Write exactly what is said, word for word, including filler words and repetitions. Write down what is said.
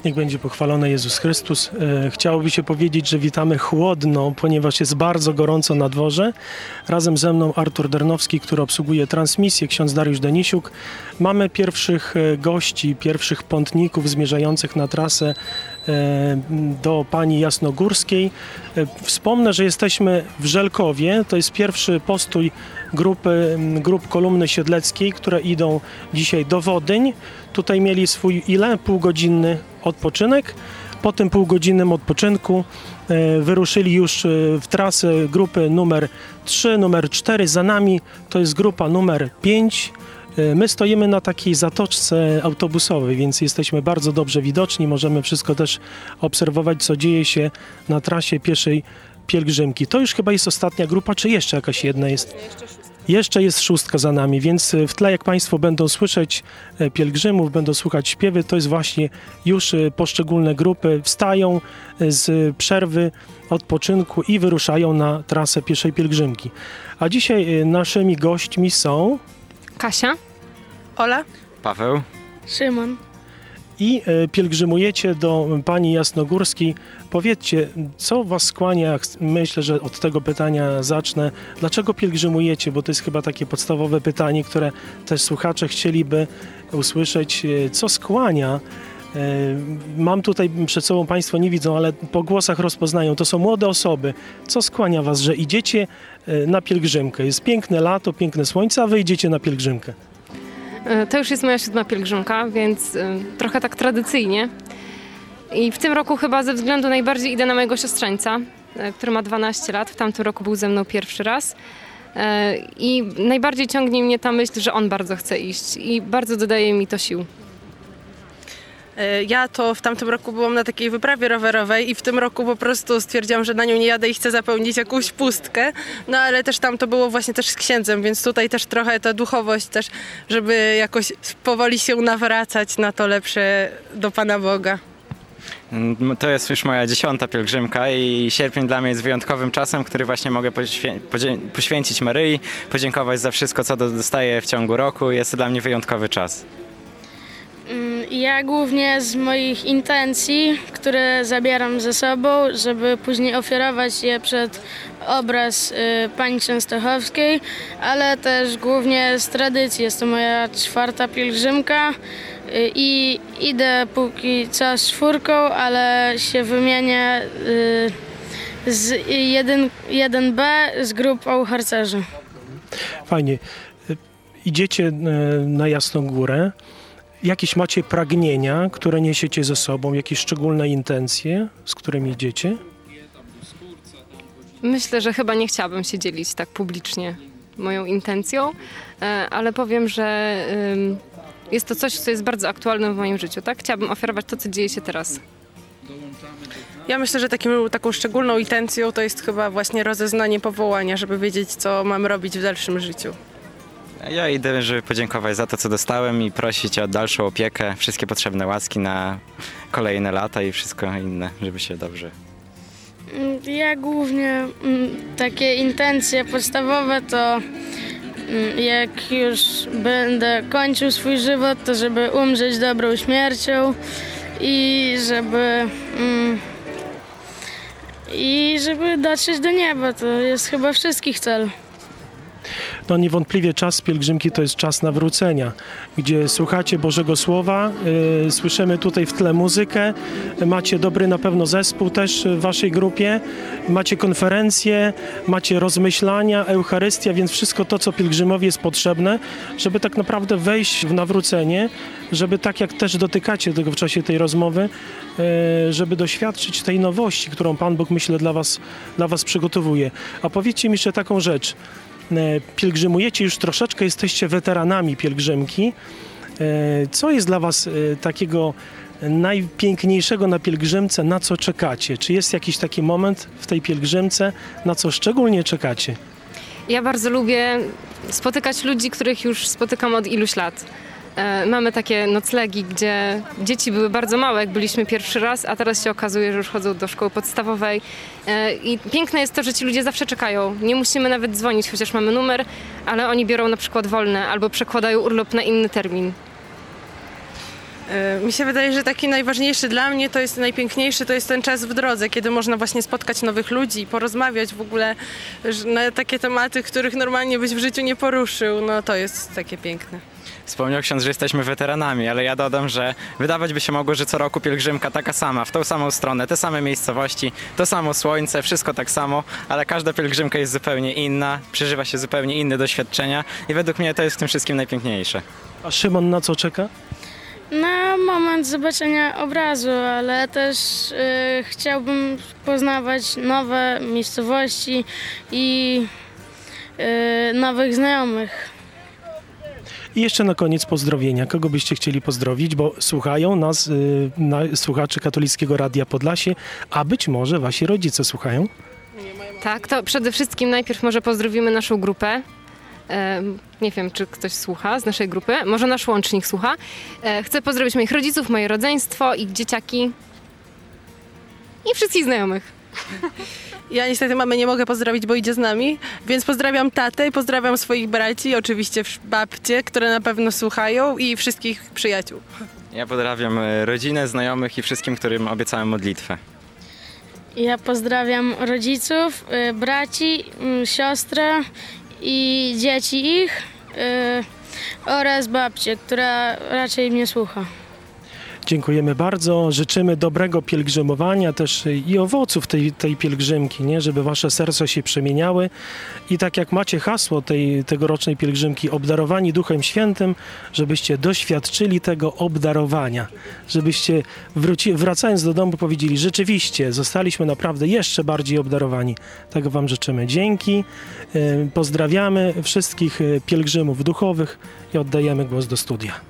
Niech będzie pochwalony Jezus Chrystus. E, chciałoby się powiedzieć, że witamy chłodno, ponieważ jest bardzo gorąco na dworze. Razem ze mną Artur Dernowski, który obsługuje transmisję, ksiądz Dariusz Denisiuk. Mamy pierwszych gości, pierwszych pątników zmierzających na trasę e, do Pani Jasnogórskiej. E, wspomnę, że jesteśmy w Żelkowie. To jest pierwszy postój grupy, grup kolumny siedleckiej, które idą dzisiaj do Wodyń. Tutaj mieli swój ile? Półgodzinny odpoczynek. Po tym półgodzinnym odpoczynku e, wyruszyli już w trasę grupy numer trzy, numer cztery. Za nami to jest grupa numer pięć. E, my stoimy na takiej zatoczce autobusowej, więc jesteśmy bardzo dobrze widoczni. Możemy wszystko też obserwować, co dzieje się na trasie pieszej pielgrzymki. To już chyba jest ostatnia grupa, czy jeszcze jakaś jedna jest? Jeszcze jest szóstka za nami, więc w tle, jak Państwo będą słyszeć pielgrzymów, będą słuchać śpiewy, to jest właśnie już poszczególne grupy wstają z przerwy odpoczynku i wyruszają na trasę pieszej pielgrzymki. A dzisiaj naszymi gośćmi są Kasia, Ola, Paweł, Szymon. I pielgrzymujecie do Pani Jasnogórskiej. Powiedzcie, co was skłania, myślę, że od tego pytania zacznę. Dlaczego pielgrzymujecie? Bo to jest chyba takie podstawowe pytanie, które też słuchacze chcieliby usłyszeć. Co skłania? Mam tutaj przed sobą, Państwo nie widzą, ale po głosach rozpoznają. To są młode osoby. Co skłania was, że idziecie na pielgrzymkę? Jest piękne lato, piękne słońce, a wy idziecie na pielgrzymkę. To już jest moja siódma pielgrzymka, więc y, trochę tak tradycyjnie. I w tym roku chyba ze względu najbardziej idę na mojego siostrzeńca, y, który ma dwanaście lat. W tamtym roku był ze mną pierwszy raz. Y, I najbardziej ciągnie mnie ta myśl, że on bardzo chce iść i bardzo dodaje mi to sił. ja to w tamtym roku byłam na takiej wyprawie rowerowej i w tym roku po prostu stwierdziłam, że na nią nie jadę i chcę zapełnić jakąś pustkę, no ale też tam to było właśnie też z księdzem, więc tutaj też trochę ta duchowość też, żeby jakoś powoli się nawracać na to lepsze do Pana Boga. To jest już moja dziesiąta pielgrzymka i sierpień dla mnie jest wyjątkowym czasem, który właśnie mogę poświę- podzie- poświęcić Maryi, podziękować za wszystko, co dostaję w ciągu roku. Jest to dla mnie wyjątkowy czas. Ja głównie z moich intencji, które zabieram ze sobą, żeby później ofiarować je przed obraz y, Pani Częstochowskiej, ale też głównie z tradycji. Jest to moja czwarta pielgrzymka y, i idę póki co z czwórką, ale się wymienię y, z jeden B z grupą harcerzy. Fajnie. Idziecie na Jasną Górę. Jakieś macie pragnienia, które niesiecie ze sobą? Jakieś szczególne intencje, z którymi idziecie? Myślę, że chyba nie chciałabym się dzielić tak publicznie moją intencją, ale powiem, że jest to coś, co jest bardzo aktualne w moim życiu. Tak? Chciałabym ofiarować to, co dzieje się teraz. Ja myślę, że takim, taką szczególną intencją to jest chyba właśnie rozeznanie powołania, żeby wiedzieć, co mam robić w dalszym życiu. Ja idę, żeby podziękować za to, co dostałem i prosić o dalszą opiekę, wszystkie potrzebne łaski na kolejne lata i wszystko inne, żeby się dobrze... Ja głównie mm, takie intencje podstawowe to mm, jak już będę kończył swój żywot, to żeby umrzeć dobrą śmiercią i żeby mm, i żeby dotrzeć do nieba. To jest chyba wszystkich cel. No niewątpliwie czas pielgrzymki to jest czas nawrócenia, gdzie słuchacie Bożego Słowa, yy, słyszymy tutaj w tle muzykę, macie dobry na pewno zespół też w waszej grupie, macie konferencje, macie rozmyślania, Eucharystia, więc wszystko to, co pielgrzymowi jest potrzebne, żeby tak naprawdę wejść w nawrócenie, żeby tak jak też dotykacie tego w czasie tej rozmowy, yy, żeby doświadczyć tej nowości, którą Pan Bóg, myślę, dla was, dla was przygotowuje. A powiedzcie mi jeszcze taką rzecz. Pielgrzymujecie już troszeczkę, jesteście weteranami pielgrzymki. Co jest dla was takiego najpiękniejszego na pielgrzymce, na co czekacie? Czy jest jakiś taki moment w tej pielgrzymce, na co szczególnie czekacie? Ja bardzo lubię spotykać ludzi, których już spotykam od iluś lat. Mamy takie noclegi, gdzie dzieci były bardzo małe, jak byliśmy pierwszy raz, a teraz się okazuje, że już chodzą do szkoły podstawowej. I piękne jest to, że ci ludzie zawsze czekają. Nie musimy nawet dzwonić, chociaż mamy numer, ale oni biorą na przykład wolne albo przekładają urlop na inny termin. Y, Mi się wydaje, że taki najważniejszy dla mnie to jest najpiękniejszy, to jest ten czas w drodze, kiedy można właśnie spotkać nowych ludzi, porozmawiać w ogóle że na takie tematy, których normalnie byś w życiu nie poruszył. No to jest takie piękne. Wspomniał ksiądz, że jesteśmy weteranami, ale ja dodam, że wydawać by się mogło, że co roku pielgrzymka taka sama, w tą samą stronę, te same miejscowości, to samo słońce, wszystko tak samo, ale każda pielgrzymka jest zupełnie inna, przeżywa się zupełnie inne doświadczenia i według mnie to jest w tym wszystkim najpiękniejsze. A Szymon na co czeka? Na moment zobaczenia obrazu, ale też y, chciałbym poznawać nowe miejscowości i y, nowych znajomych. I jeszcze na koniec pozdrowienia. Kogo byście chcieli pozdrowić, bo słuchają nas y, na, słuchacze Katolickiego Radia Podlasie, a być może wasi rodzice słuchają? Tak, to przede wszystkim najpierw może pozdrowimy naszą grupę. E, nie wiem, czy ktoś słucha z naszej grupy. Może nasz łącznik słucha. E, chcę pozdrowić moich rodziców, moje rodzeństwo, ich dzieciaki i wszystkich znajomych. Ja niestety mamy nie mogę pozdrowić, bo idzie z nami, więc pozdrawiam tatę i pozdrawiam swoich braci, oczywiście babcie, które na pewno słuchają i wszystkich przyjaciół. Ja pozdrawiam e, rodzinę, znajomych i wszystkim, którym obiecałem modlitwę. Ja pozdrawiam rodziców, y, braci, y, siostrę i dzieci ich y, oraz babcię, która raczej mnie słucha. Dziękujemy bardzo. Życzymy dobrego pielgrzymowania też i owoców tej, tej pielgrzymki, nie? Żeby wasze serca się przemieniały. I tak jak macie hasło tej tegorocznej pielgrzymki, obdarowani Duchem Świętym, żebyście doświadczyli tego obdarowania. Żebyście wróci, wracając do domu powiedzieli, rzeczywiście zostaliśmy naprawdę jeszcze bardziej obdarowani. Tego wam życzymy. Dzięki. Pozdrawiamy wszystkich pielgrzymów duchowych i oddajemy głos do studia.